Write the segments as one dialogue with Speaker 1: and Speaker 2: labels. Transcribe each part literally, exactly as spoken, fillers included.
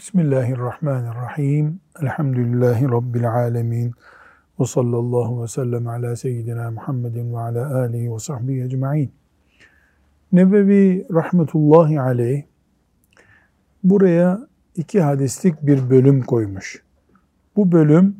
Speaker 1: Bismillahirrahmanirrahim. Elhamdülillahi Rabbil alemin. Ve sallallahu ve sellem ala seyyidina Muhammedin ve ala alihi ve sahbihi ecma'in. Nebevi rahmetullahi aleyh buraya iki hadislik bir bölüm koymuş. Bu bölüm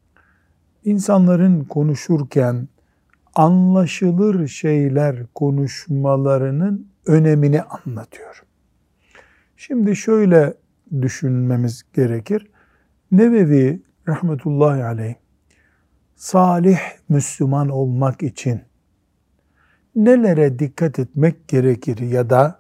Speaker 1: insanların konuşurken anlaşılır şeyler konuşmalarının önemini anlatıyor. Şimdi şöyle düşünmemiz gerekir. Nebevi rahmetullahi aleyh salih Müslüman olmak için nelere dikkat etmek gerekir ya da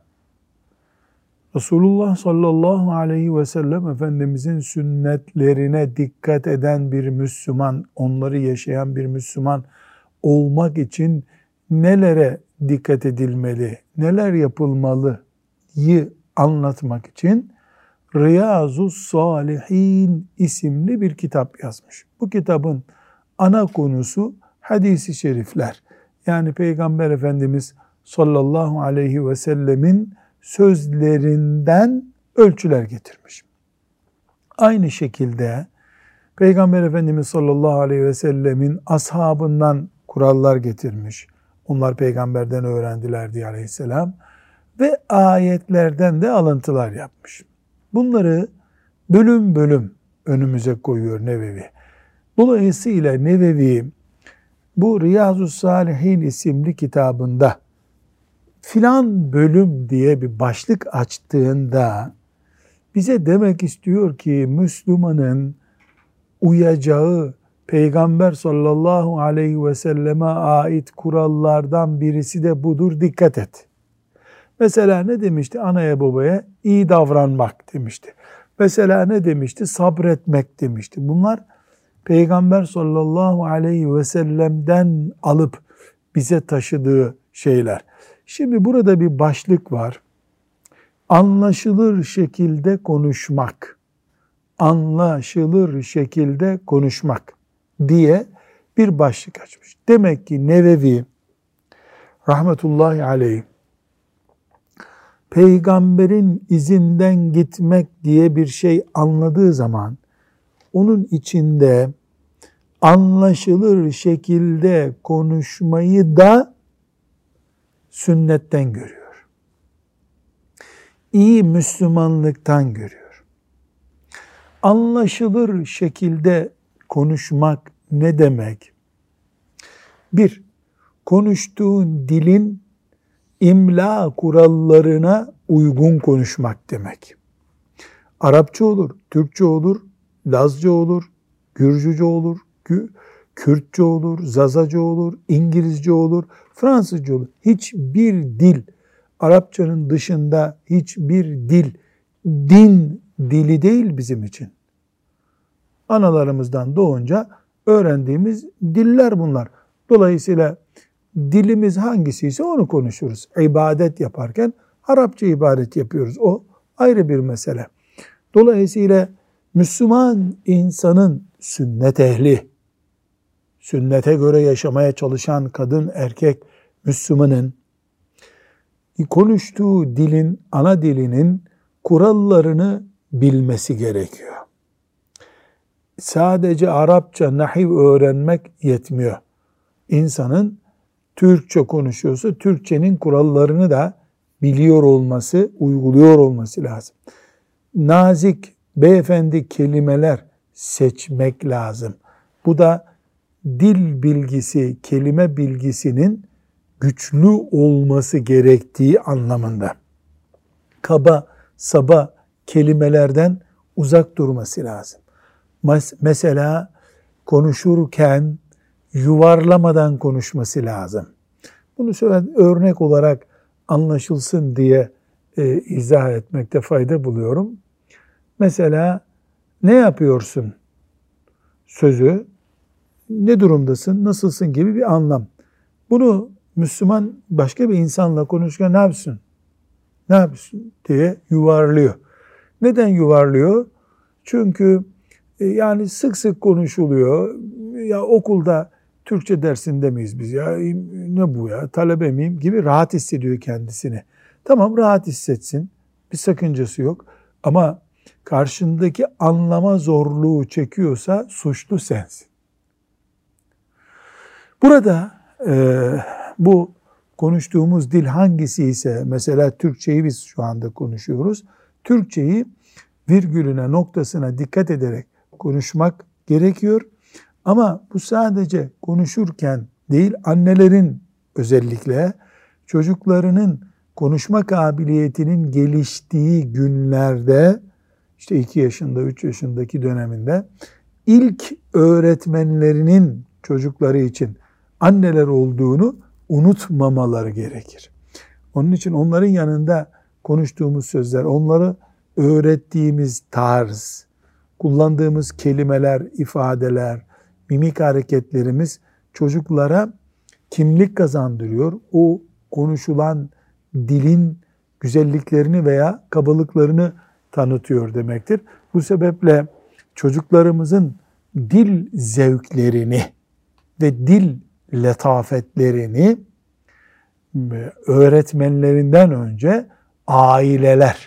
Speaker 1: Resulullah sallallahu aleyhi ve sellem Efendimizin sünnetlerine dikkat eden bir Müslüman, onları yaşayan bir Müslüman olmak için nelere dikkat edilmeli, neler yapılmalıyı anlatmak için Riyazus Salihin isimli bir kitap yazmış. Bu kitabın ana konusu hadis-i şerifler. Yani Peygamber Efendimiz sallallahu aleyhi ve sellemin sözlerinden ölçüler getirmiş. Aynı şekilde Peygamber Efendimiz sallallahu aleyhi ve sellemin ashabından kurallar getirmiş. Onlar peygamberden öğrendiler diye aleyhisselam. Ve ayetlerden de alıntılar yapmış. Bunları bölüm bölüm önümüze koyuyor Nevevi. Dolayısıyla Nevevi bu Riyazus Salihin isimli kitabında filan bölüm diye bir başlık açtığında bize demek istiyor ki Müslümanın uyacağı Peygamber sallallahu aleyhi ve selleme ait kurallardan birisi de budur, dikkat et. Mesela ne demişti? Anaya babaya iyi davranmak demişti. Mesela ne demişti? Sabretmek demişti. Bunlar Peygamber sallallahu aleyhi ve sellem'den alıp bize taşıdığı şeyler. Şimdi burada bir başlık var. Anlaşılır şekilde konuşmak. Anlaşılır şekilde konuşmak diye bir başlık açmış. Demek ki Nevevi rahmetullahi aleyh Peygamberin izinden gitmek diye bir şey anladığı zaman onun içinde anlaşılır şekilde konuşmayı da sünnetten görüyor. İyi Müslümanlıktan görüyor. Anlaşılır şekilde konuşmak ne demek? Bir, konuştuğun dilin İmla kurallarına uygun konuşmak demek. Arapça olur, Türkçe olur, Lazca olur, Gürcüce olur, Kürtçe olur, Zazaca olur, İngilizce olur, Fransızca olur. Hiçbir dil, Arapçanın dışında hiçbir dil, din dili değil bizim için. Analarımızdan doğunca öğrendiğimiz diller bunlar. Dolayısıyla dilimiz hangisiyse onu konuşuruz. İbadet yaparken Arapça ibadet yapıyoruz. O ayrı bir mesele. Dolayısıyla Müslüman insanın sünnet ehli, sünnete göre yaşamaya çalışan kadın erkek Müslümanın konuştuğu dilin, ana dilinin kurallarını bilmesi gerekiyor. Sadece Arapça, nahiv öğrenmek yetmiyor. İnsanın Türkçe konuşuyorsa Türkçenin kurallarını da biliyor olması, uyguluyor olması lazım. Nazik, beyefendi kelimeler seçmek lazım. Bu da dil bilgisi, kelime bilgisinin güçlü olması gerektiği anlamında. Kaba, saba kelimelerden uzak durması lazım. Mesela konuşurken yuvarlamadan konuşması lazım. Bunu söyle örnek olarak anlaşılsın diye e, izah etmekte fayda buluyorum. Mesela ne yapıyorsun sözü, ne durumdasın, nasılsın gibi bir anlam. Bunu Müslüman başka bir insanla konuşurken ne yapıyorsun, ne yapıyorsun diye yuvarlıyor. Neden yuvarlıyor? Çünkü e, yani sık sık konuşuluyor. Ya okulda Türkçe dersinde miyiz biz ya, ne bu ya, talebe miyim gibi rahat hissediyor kendisini. Tamam, rahat hissetsin, bir sakıncası yok ama karşındaki anlama zorluğu çekiyorsa suçlu sensin. Burada e, bu konuştuğumuz dil hangisi ise, mesela Türkçeyi biz şu anda konuşuyoruz. Türkçeyi virgülüne, noktasına dikkat ederek konuşmak gerekiyor. Ama bu sadece konuşurken değil, annelerin özellikle çocuklarının konuşma kabiliyetinin geliştiği günlerde, işte iki yaşında, üç yaşındaki döneminde ilk öğretmenlerinin çocukları için anneler olduğunu unutmamaları gerekir. Onun için onların yanında konuştuğumuz sözler, onları öğrettiğimiz tarz, kullandığımız kelimeler, ifadeler, mimik hareketlerimiz çocuklara kimlik kazandırıyor. O konuşulan dilin güzelliklerini veya kabalıklarını tanıtıyor demektir. Bu sebeple çocuklarımızın dil zevklerini ve dil letafetlerini öğretmenlerinden önce aileler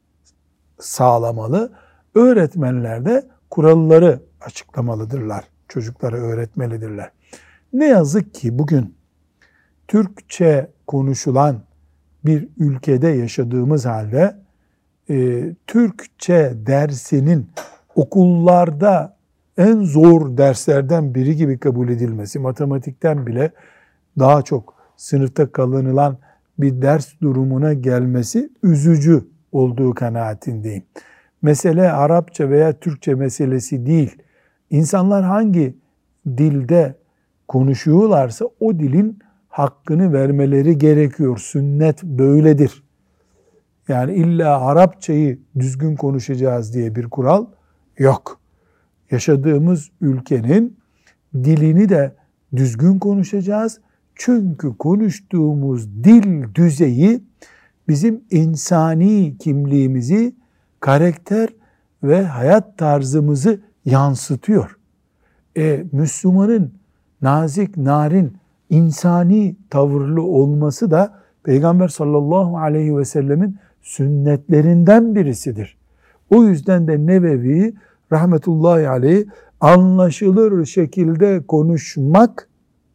Speaker 1: sağlamalı. Öğretmenler de kuralları açıklamalıdırlar. Çocuklara öğretmelidirler. Ne yazık ki bugün Türkçe konuşulan bir ülkede yaşadığımız halde e, Türkçe dersinin okullarda en zor derslerden biri gibi kabul edilmesi, matematikten bile daha çok sınıfta kalınılan bir ders durumuna gelmesi üzücü olduğu kanaatindeyim. Mesele Arapça veya Türkçe meselesi değil. İnsanlar hangi dilde konuşuyorlarsa o dilin hakkını vermeleri gerekiyor. Sünnet böyledir. Yani illa Arapçayı düzgün konuşacağız diye bir kural yok. Yaşadığımız ülkenin dilini de düzgün konuşacağız. Çünkü konuştuğumuz dil düzeyi bizim insani kimliğimizi, karakter ve hayat tarzımızı yansıtıyor. E, Müslümanın nazik, narin, insani tavırlı olması da Peygamber sallallahu aleyhi ve sellemin sünnetlerinden birisidir. O yüzden de Nevevi rahmetullahi aleyh anlaşılır şekilde konuşmak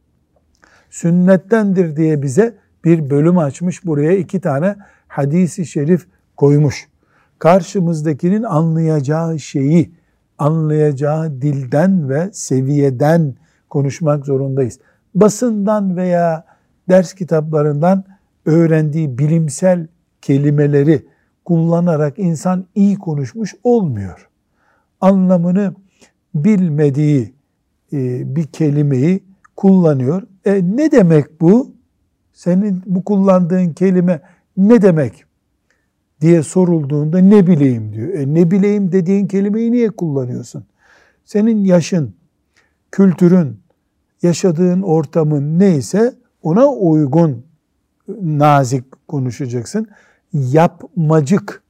Speaker 1: sünnettendir diye bize bir bölüm açmış. Buraya iki tane hadisi şerif koymuş. Karşımızdakinin anlayacağı şeyi, anlayacağı dilden ve seviyeden konuşmak zorundayız. Basından veya ders kitaplarından öğrendiği bilimsel kelimeleri kullanarak insan iyi konuşmuş olmuyor. Anlamını bilmediği bir kelimeyi kullanıyor. E ne demek bu? Senin bu kullandığın kelime ne demek diye sorulduğunda ne bileyim diyor. E ne bileyim dediğin kelimeyi niye kullanıyorsun? Senin yaşın, kültürün, yaşadığın ortamın neyse ona uygun nazik konuşacaksın. Yapmacık,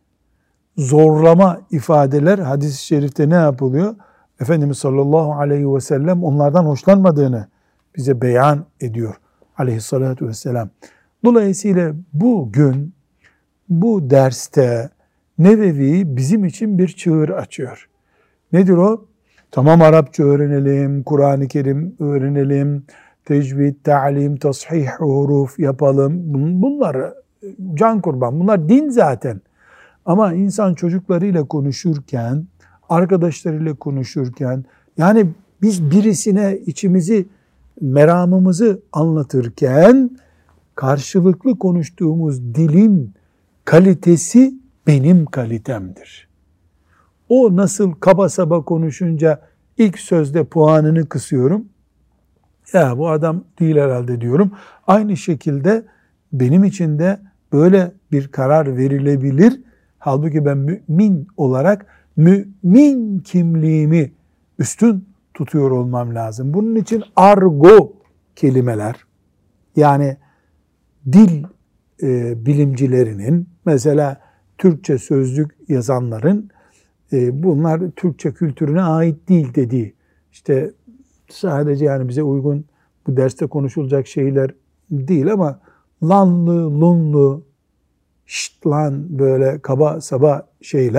Speaker 1: zorlama ifadeler hadis-i şerifte ne yapılıyor? Efendimiz sallallahu aleyhi ve sellem onlardan hoşlanmadığını bize beyan ediyor aleyhissalatu vesselam. Dolayısıyla bugün bu derste Nevevi bizim için bir çığır açıyor. Nedir o? Tamam, Arapça öğrenelim, Kur'an-ı Kerim öğrenelim, tecvid, ta'lim, tasihih, huruf yapalım. Bunlar can kurban, bunlar din zaten. Ama insan çocuklarıyla konuşurken, arkadaşlarıyla konuşurken, yani biz birisine içimizi, meramımızı anlatırken karşılıklı konuştuğumuz dilin kalitesi benim kalitemdir. O nasıl kaba saba konuşunca ilk sözde puanını kısıyorum. Ya bu adam değil herhalde diyorum. Aynı şekilde benim için de böyle bir karar verilebilir. Halbuki ben mümin olarak mümin kimliğimi üstün tutuyor olmam lazım. Bunun için argo kelimeler, yani dil e, bilimcilerinin, mesela Türkçe sözlük yazanların e, bunlar Türkçe kültürüne ait değil dediği, işte sadece yani bize uygun bu derste konuşulacak şeyler değil ama lanlı, lunlu, şşt lan böyle kaba saba şeyler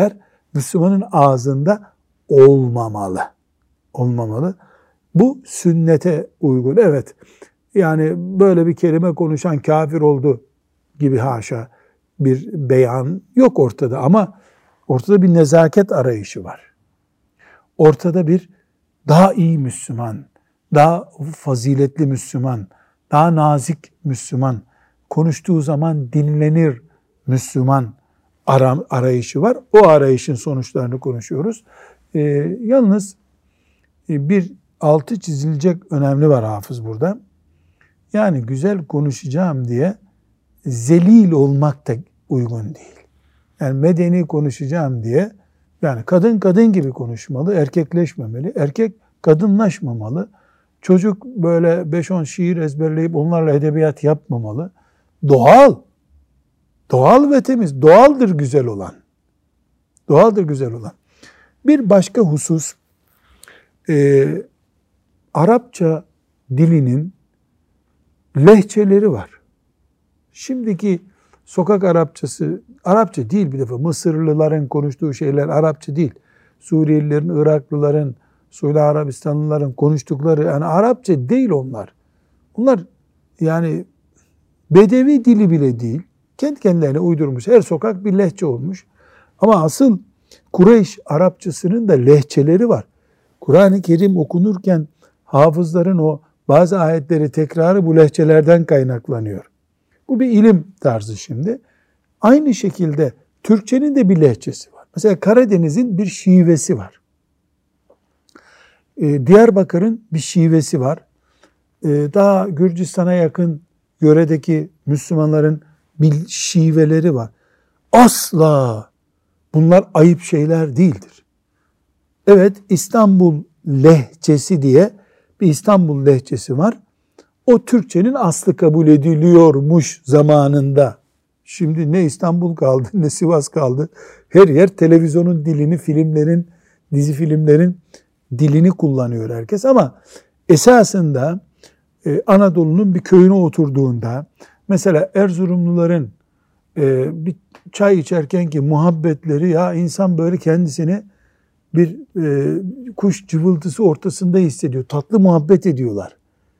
Speaker 1: Müslümanın ağzında olmamalı. Olmamalı. Bu sünnete uygun. Evet. Yani böyle bir kelime konuşan kafir oldu gibi haşa bir beyan yok ortada ama ortada bir nezaket arayışı var. Ortada bir daha iyi Müslüman, daha faziletli Müslüman, daha nazik Müslüman, konuştuğu zaman dinlenir Müslüman arayışı var. O arayışın sonuçlarını konuşuyoruz. Ee, yalnız bir altı çizilecek önemli var hafız burada. Yani güzel konuşacağım diye zelil olmak da uygun değil. Yani medeni konuşacağım diye, yani kadın kadın gibi konuşmalı, erkekleşmemeli, erkek kadınlaşmamalı, çocuk böyle beş on şiir ezberleyip onlarla edebiyat yapmamalı. Doğal, doğal ve temiz, doğaldır güzel olan. Doğaldır güzel olan. Bir başka husus, e, Arapça dilinin lehçeleri var. Şimdiki sokak Arapçası, Arapça değil bir defa. Mısırlıların konuştuğu şeyler Arapça değil. Suriyelilerin, Iraklıların, Suudi Arabistanlıların konuştukları, yani Arapça değil onlar. Onlar yani Bedevi dili bile değil. Kendi kendilerine uydurmuş. Her sokak bir lehçe olmuş. Ama asıl Kureyş Arapçasının da lehçeleri var. Kur'an-ı Kerim okunurken hafızların o bazı ayetleri tekrarı bu lehçelerden kaynaklanıyor. Bu bir ilim tarzı şimdi. Aynı şekilde Türkçenin de bir lehçesi var. Mesela Karadeniz'in bir şivesi var. Ee, Diyarbakır'ın bir şivesi var. Ee, daha Gürcistan'a yakın yöredeki Müslümanların bir şiveleri var. Asla bunlar ayıp şeyler değildir. Evet, İstanbul lehçesi diye bir İstanbul lehçesi var. O Türkçenin aslı kabul ediliyormuş zamanında. Şimdi ne İstanbul kaldı, ne Sivas kaldı. Her yer televizyonun dilini, filmlerin, dizi filmlerin dilini kullanıyor herkes. Ama esasında e, Anadolu'nun bir köyüne oturduğunda, mesela Erzurumluların e, bir çay içerken ki muhabbetleri, ya insan böyle kendisini bir e, kuş cıvıltısı ortasında hissediyor. Tatlı muhabbet ediyorlar.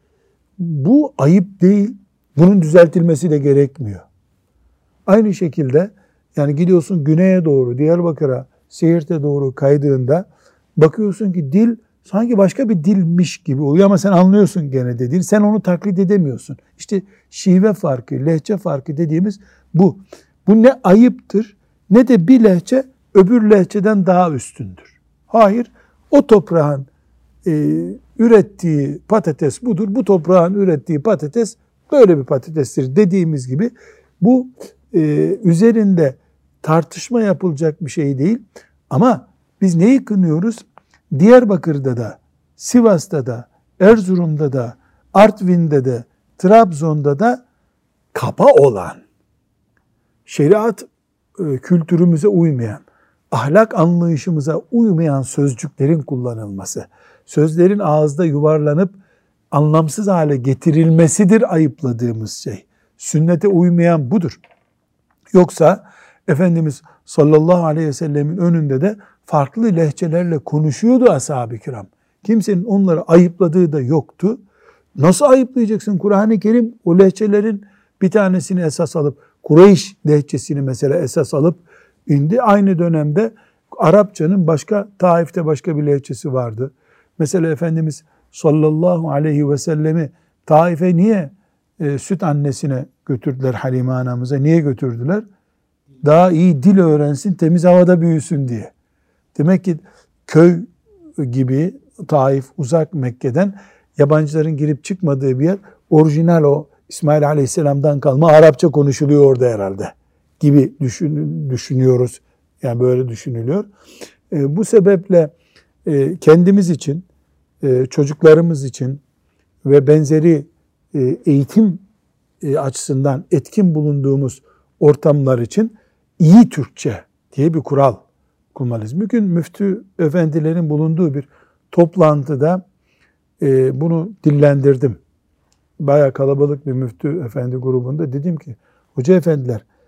Speaker 1: Bu ayıp değil. Bunun düzeltilmesi de gerekmiyor. Aynı şekilde yani gidiyorsun güneye doğru, Diyarbakır'a, Siirt'e doğru kaydığında bakıyorsun ki dil sanki başka bir dilmiş gibi oluyor ama sen anlıyorsun gene dediğini. Sen onu taklit edemiyorsun. İşte şive farkı, lehçe farkı dediğimiz bu. Bu ne ayıptır ne de bir lehçe öbür lehçeden daha üstündür. Hayır, o toprağın e, ürettiği patates budur. Bu toprağın ürettiği patates böyle bir patatestir dediğimiz gibi bu e, üzerinde tartışma yapılacak bir şey değil. Ama biz neyi kınıyoruz? Diyarbakır'da da, Sivas'ta da, Erzurum'da da, Artvin'de de, Trabzon'da da kaba olan, şeriat e, kültürümüze uymayan, ahlak anlayışımıza uymayan sözcüklerin kullanılması, sözlerin ağızda yuvarlanıp anlamsız hale getirilmesidir ayıpladığımız şey. Sünnete uymayan budur. Yoksa Efendimiz sallallahu aleyhi ve sellemin önünde de farklı lehçelerle konuşuyordu ashab-ı kiram. Kimsenin onları ayıpladığı da yoktu. Nasıl ayıplayacaksın? Kur'an-ı Kerim o lehçelerin bir tanesini esas alıp, Kureyş lehçesini mesela esas alıp indi. Aynı dönemde Arapçanın başka, Taif'te başka bir lehçesi vardı. Mesela Efendimiz sallallahu aleyhi ve sellemi Taif'e niye e, süt annesine götürdüler, Halime anamıza? Niye götürdüler? Daha iyi dil öğrensin, temiz havada büyüsün diye. Demek ki köy gibi Taif uzak Mekke'den yabancıların girip çıkmadığı bir yer, orijinal o İsmail Aleyhisselam'dan kalma Arapça konuşuluyor orada herhalde gibi düşün, düşünüyoruz. Yani böyle düşünülüyor. E, bu sebeple e, kendimiz için, e, çocuklarımız için ve benzeri e, eğitim e, açısından etkin bulunduğumuz ortamlar için iyi Türkçe diye bir kural kullanmalıyız. Bugün müftü efendilerin bulunduğu bir toplantıda e, bunu dillendirdim. Bayağı kalabalık bir müftü efendi grubunda dedim ki, hoca efendiler,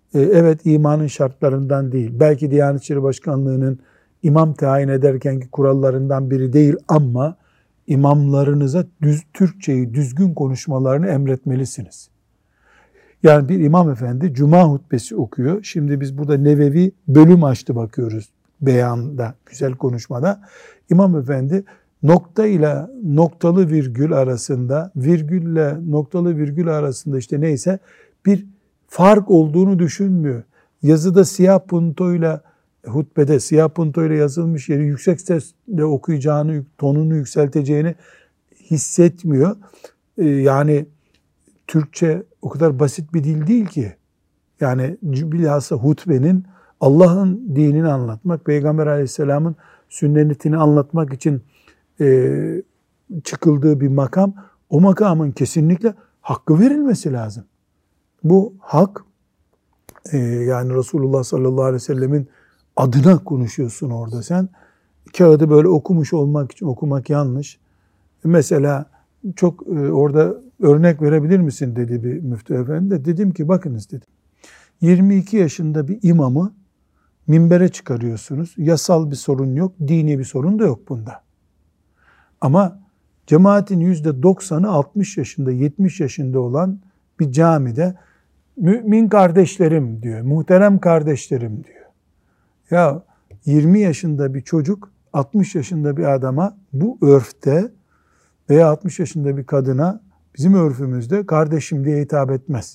Speaker 1: e, evet imanın şartlarından değil. Belki Diyanet İşleri Başkanlığı'nın imam tayin ederkenki kurallarından biri değil ama imamlarınıza düz, Türkçeyi düzgün konuşmalarını emretmelisiniz. Yani bir imam efendi cuma hutbesi okuyor. Şimdi biz burada Nevevi bölüm açtı bakıyoruz beyanda, güzel konuşmada. İmam efendi nokta ile noktalı virgül arasında, virgülle noktalı virgül arasında işte neyse bir fark olduğunu düşünmüyor. Yazıda siyah puntoyla, hutbede siyah puntoyla yazılmış yeri yüksek sesle okuyacağını, tonunu yükselteceğini hissetmiyor. Ee, yani Türkçe o kadar basit bir dil değil ki. Yani bilhassa hutbenin Allah'ın dinini anlatmak, Peygamber Aleyhisselam'ın sünnetini anlatmak için e, çıkıldığı bir makam, o makamın kesinlikle hakkı verilmesi lazım. Bu hak, e, yani Resulullah sallallahu aleyhi ve sellemin adına konuşuyorsun orada sen. Kağıdı böyle okumuş olmak için okumak yanlış. Mesela çok e, orada örnek verebilir misin dedi bir müftü efendi de. Dedim ki bakınız dedim. yirmi iki yaşında bir imamı minbere çıkarıyorsunuz. Yasal bir sorun yok, dini bir sorun da yok bunda. Ama cemaatin yüzde doksanı altmış yaşında, yetmiş yaşında olan bir camide mümin kardeşlerim diyor, muhterem kardeşlerim diyor. Ya yirmi yaşında bir çocuk altmış yaşında bir adama bu örfte veya altmış yaşında bir kadına bizim örfümüzde kardeşim diye hitap etmez.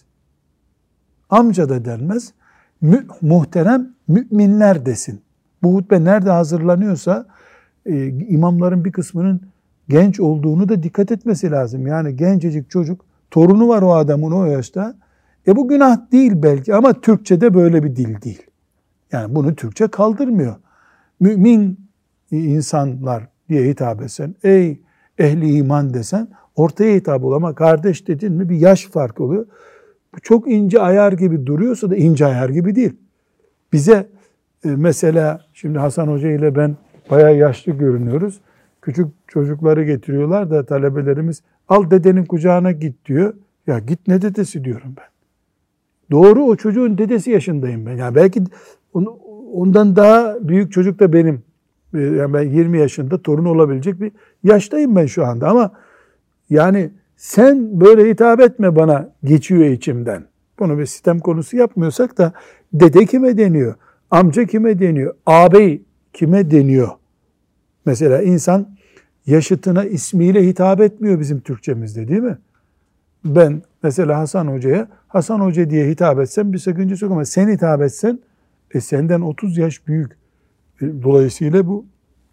Speaker 1: Amca da denmez. Mü, muhterem müminler desin. Bu hutbe nerede hazırlanıyorsa e, imamların bir kısmının genç olduğunu da dikkat etmesi lazım. Yani gencecik çocuk, torunu var o adamın o yaşta. E bu günah değil belki ama Türkçe'de böyle bir dil değil. Yani bunu Türkçe kaldırmıyor. Mümin insanlar diye hitap etsen, ey ehli iman desen ortaya hitap ol ama kardeş dedin mi bir yaş farkı oluyor. Bu çok ince ayar gibi duruyorsa da ince ayar gibi değil. Bize e, mesela şimdi Hasan Hoca ile ben bayağı yaşlı görünüyoruz. Küçük çocukları getiriyorlar da talebelerimiz al dedenin kucağına git diyor. Ya git ne dedesi diyorum ben. Doğru o çocuğun dedesi yaşındayım ben. Yani belki onu, ondan daha büyük çocuk da benim. Yani ben yirmi yaşında torun olabilecek bir yaştayım ben şu anda ama yani sen böyle hitap etme bana geçiyor içimden. Bunu bir sistem konusu yapmıyorsak da dede kime deniyor? Amca kime deniyor? Ağabey kime deniyor? Mesela insan yaşıtına ismiyle hitap etmiyor bizim Türkçemizde değil mi? Ben mesela Hasan Hoca'ya Hasan Hoca diye hitap etsem bir sakıncası yok ama sen hitap etsen e senden otuz yaş büyük. Dolayısıyla bu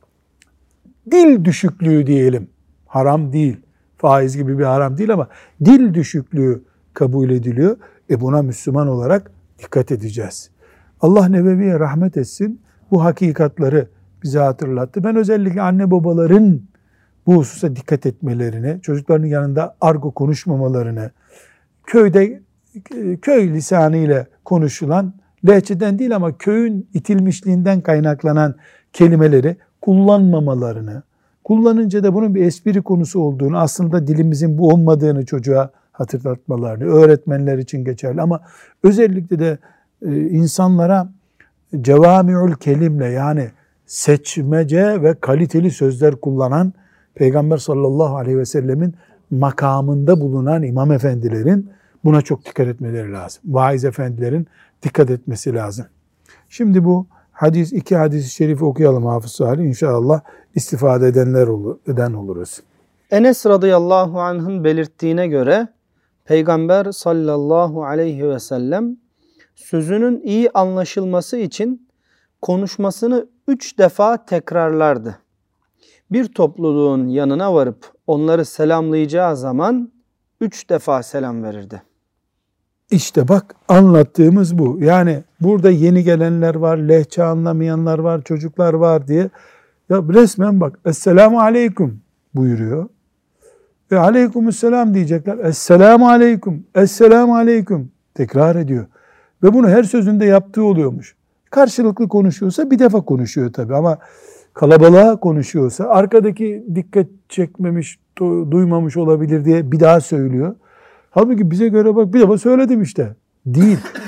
Speaker 1: dil düşüklüğü diyelim. Haram değil. Faiz gibi bir haram değil ama dil düşüklüğü kabul ediliyor. E buna Müslüman olarak dikkat edeceğiz. Allah Nebevi'ye rahmet etsin. Bu hakikatları bize hatırlattı. Ben özellikle anne babaların bu hususa dikkat etmelerini, çocuklarının yanında argo konuşmamalarını, köyde köy lisanıyla konuşulan, lehçeden değil ama köyün itilmişliğinden kaynaklanan kelimeleri kullanmamalarını, kullanınca da bunun bir espri konusu olduğunu, aslında dilimizin bu olmadığını çocuğa hatırlatmalarını, öğretmenler için geçerli ama özellikle de insanlara cevami'ül kelimle yani seçmece ve kaliteli sözler kullanan Peygamber sallallahu aleyhi ve sellemin makamında bulunan imam efendilerin buna çok dikkat etmeleri lazım. Vaiz efendilerin dikkat etmesi lazım. Şimdi bu hadis, iki hadis-i şerifi okuyalım Hafız Salih. İnşallah istifade edenler olur, eden oluruz.
Speaker 2: Enes radıyallahu anh'ın belirttiğine göre Peygamber sallallahu aleyhi ve sellem sözünün iyi anlaşılması için konuşmasını üç defa tekrarlardı. Bir topluluğun yanına varıp onları selamlayacağı zaman üç defa selam verirdi.
Speaker 1: İşte bak anlattığımız bu. Yani burada yeni gelenler var, lehçe anlamayanlar var, çocuklar var diye. Ya resmen bak Esselamu Aleyküm buyuruyor. Ve Aleykümselam diyecekler. Esselamu Aleyküm, Esselamu Aleyküm tekrar ediyor. Ve bunu her sözünde yaptığı oluyormuş. Karşılıklı konuşuyorsa bir defa konuşuyor tabii ama kalabalığa konuşuyorsa arkadaki dikkat çekmemiş, duymamış olabilir diye bir daha söylüyor. Halbuki bize göre bak bir defa söyledim işte. Değil.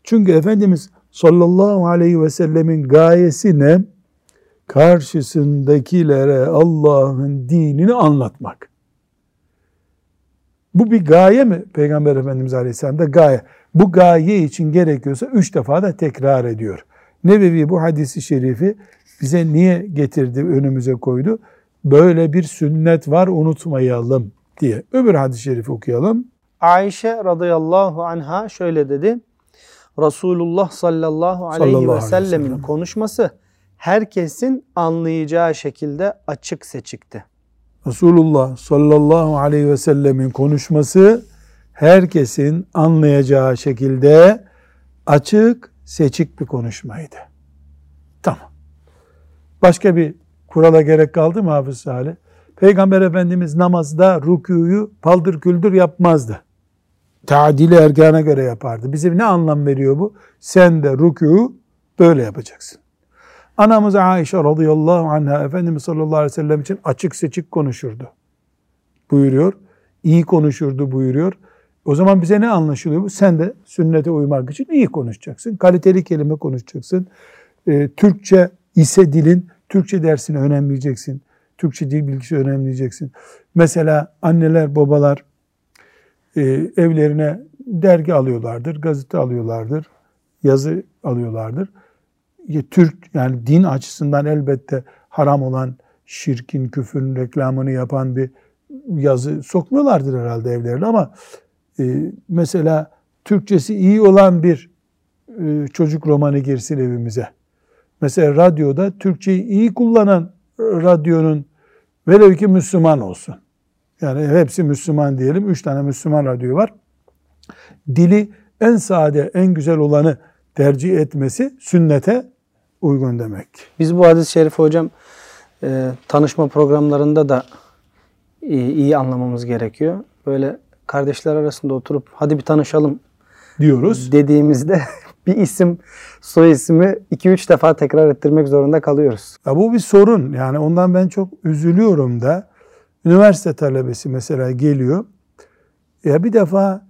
Speaker 1: Çünkü Efendimiz sallallahu aleyhi ve sellemin gayesi ne? Karşısındakilere Allah'ın dinini anlatmak. Bu bir gaye mi? Peygamber Efendimiz Aleyhisselam'da gaye. Bu gaye için gerekiyorsa üç defa da tekrar ediyor. Nebevi bu hadisi şerifi bize niye getirdi, önümüze koydu? Böyle bir sünnet var, unutmayalım diye. Öbür hadis-i şerifi okuyalım.
Speaker 2: Ayşe radıyallahu anha şöyle dedi. Resulullah sallallahu aleyhi
Speaker 1: Sallallahu
Speaker 2: ve sellemin
Speaker 1: aleyhi ve sellem.
Speaker 2: konuşması herkesin anlayacağı şekilde açık seçikti.
Speaker 1: Resulullah sallallahu aleyhi ve sellemin konuşması herkesin anlayacağı şekilde açık, seçik bir konuşmaydı. Tamam. Başka bir kurala gerek kaldı mı Hafız Salih? Peygamber Efendimiz namazda rükûyu paldır küldür yapmazdı. Tadili erkana göre yapardı. Bize ne anlam veriyor bu? Sen de rükûyu böyle yapacaksın. Anamız Ayşe radıyallahu anha Efendimiz sallallahu aleyhi ve sellem için açık seçik konuşurdu buyuruyor. İyi konuşurdu buyuruyor. O zaman bize ne anlaşılıyor bu? Sen de sünnete uymak için iyi konuşacaksın. Kaliteli kelime konuşacaksın. Ee, Türkçe ise dilin, Türkçe dersini önemleyeceksin. Türkçe dil bilgisi önemleyeceksin. Mesela anneler, babalar e, evlerine dergi alıyorlardır, gazete alıyorlardır, yazı alıyorlardır. Türk yani din açısından elbette haram olan şirkin, küfrün reklamını yapan bir yazı sokmuyorlardır herhalde evlerine ama e, mesela Türkçesi iyi olan bir e, çocuk romanı girsin evimize. Mesela radyoda Türkçeyi iyi kullanan radyonun velev ki Müslüman olsun. Yani hepsi Müslüman diyelim. Üç tane Müslüman radyo var. Dili en sade, en güzel olanı tercih etmesi sünnete uygun demek.
Speaker 2: Biz bu hadis-i şerifi hocam e, tanışma programlarında da iyi, iyi anlamamız gerekiyor. Böyle kardeşler arasında oturup hadi bir tanışalım
Speaker 1: diyoruz.
Speaker 2: Dediğimizde bir isim, soy ismi iki üç defa tekrar ettirmek zorunda kalıyoruz.
Speaker 1: Ya bu bir sorun. Yani ondan ben çok üzülüyorum da. Üniversite talebesi mesela geliyor. Ya bir defa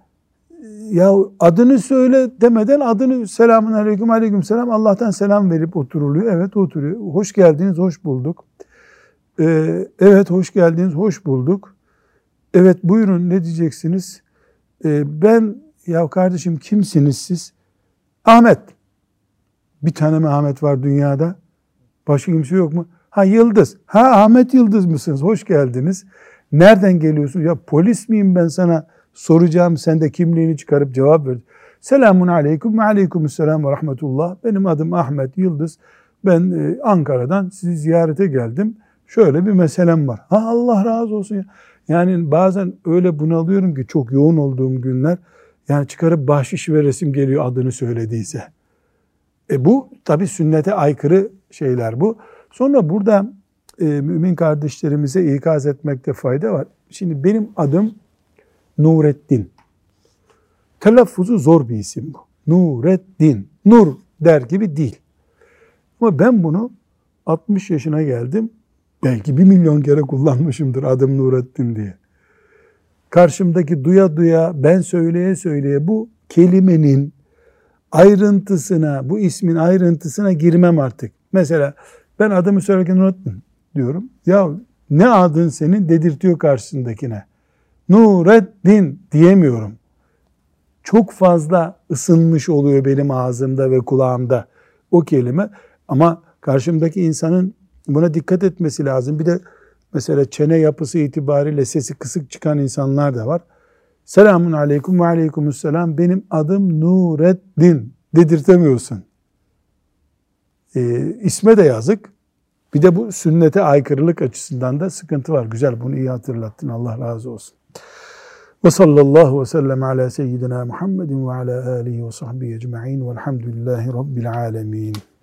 Speaker 1: ya adını söyle demeden adını selamun aleyküm aleyküm selam Allah'tan selam verip oturuluyor. Evet oturuyor. Hoş geldiniz, hoş bulduk. Ee, evet hoş geldiniz, hoş bulduk. Evet buyurun ne diyeceksiniz? Ee, ben ya kardeşim kimsiniz siz? Ahmet. Bir tane mi Ahmet var dünyada? Başka kimse yok mu? Ha Yıldız. Ha Ahmet Yıldız mısınız? Hoş geldiniz. Nereden geliyorsun? Ya polis miyim ben sana soracağım. Sen de kimliğini çıkarıp cevap ver. Selamun aleyküm ve aleykümselam ve rahmetullah. Benim adım Ahmet Yıldız. Ben e, Ankara'dan sizi ziyarete geldim. Şöyle bir meselem var. Ha Allah razı olsun ya. Yani bazen öyle bunalıyorum ki çok yoğun olduğum günler. Yani çıkarıp bahşiş veresim geliyor adını söylediyse. E bu tabii sünnete aykırı şeyler bu. Sonra burada e, mümin kardeşlerimize ikaz etmekte fayda var. Şimdi benim adım Nurettin. Telaffuzu zor bir isim bu. Nurettin. Nur der gibi değil. Ama ben bunu altmış yaşına geldim. Belki bir milyon kere kullanmışımdır adım Nurettin diye. Karşımdaki duya duya ben söyleye söyleye bu kelimenin ayrıntısına, bu ismin ayrıntısına girmem artık. Mesela ben adımı söylerken Nurettin diyorum. Ya ne adın senin dedirtiyor karşısındakine. Nurettin diyemiyorum. Çok fazla ısınmış oluyor benim ağzımda ve kulağımda o kelime. Ama karşımdaki insanın buna dikkat etmesi lazım. Bir de mesela çene yapısı itibariyle sesi kısık çıkan insanlar da var. Selamun aleyküm ve aleykümselam. Benim adım Nurettin dedirtemiyorsun. Ee, isme de yazık. Bir de bu sünnete aykırılık açısından da sıkıntı var. Güzel, bunu iyi hatırlattın. Allah razı olsun. Ve sallallahu ve sellem ala seyyidina Muhammedin ve ala alihi ve sahbihi ecma'in velhamdülillahi rabbil alemin.